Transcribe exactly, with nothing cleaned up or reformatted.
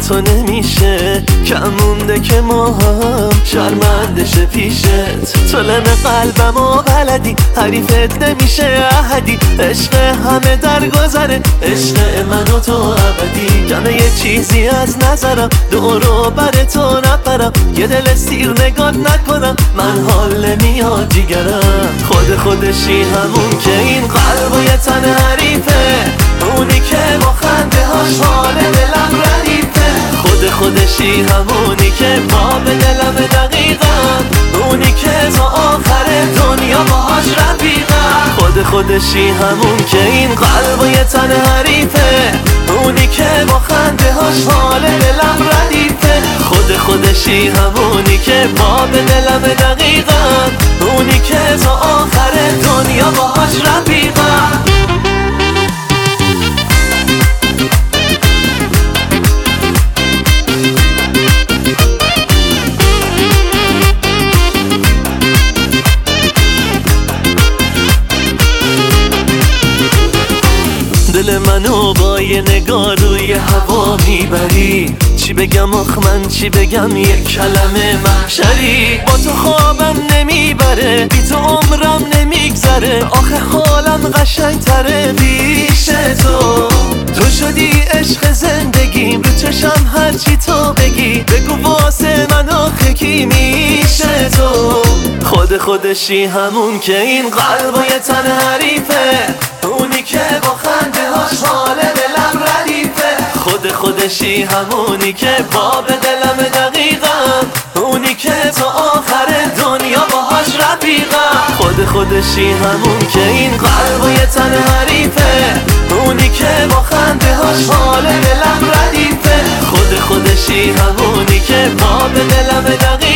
تو نمیشه کم مونده که ما هم شرمنده شه پیشت. تو لم قلبمو بلدی حریفت نمیشه احدی. عشق همه در گذره عشق من و تو ابدی. جمعه یه چیزی از نظرم دورو بر تو نپرم. یه دل سیر نگات نکنم من حال نمیاد جیگرم. خود خودشی همون که این قلب و یه تن حریفه. اونی که با خنده هاش حال دلم ردیفه. خود خودشی همونی که پا به دلم دقیقا. اونی که تا آخر دنیا باهاش رفیقم. خود خودشی همون که این قلب و یه تن حریفه. اونی که با خنده هاش حال دلم ردیفه. خود خودشی همونی که پا به دلم دقیقا. اونی که تا آخر دنیا باهاش رفیقم. دل منو با یه نگاه روی هوا میبری. چی بگم آخ من چی بگم یه کلمه محشری. با تو خوابم نمیبره بی تو عمرم نمیگذره. آخه حالم قشنگ تره پیش تو. تو شدی عشق زندگیم رو چشم هرچی تو بگی. بگو واسه من آخه کی میشه تو. خود خودشی همون که این قلب و یه تن حریفه. اونی که با خنده هاش حال دلم ردیفه. خود خودشی همونی که با به دلم دقیقا. اونی که تا آخر دنیا باهاش رفیقم. خود خودشی همون که این قلب و یه تن حریفه. اونی که با خنده هاش حال دلم ردیفه. خود خودشی همونی که با به دلم دقیقا.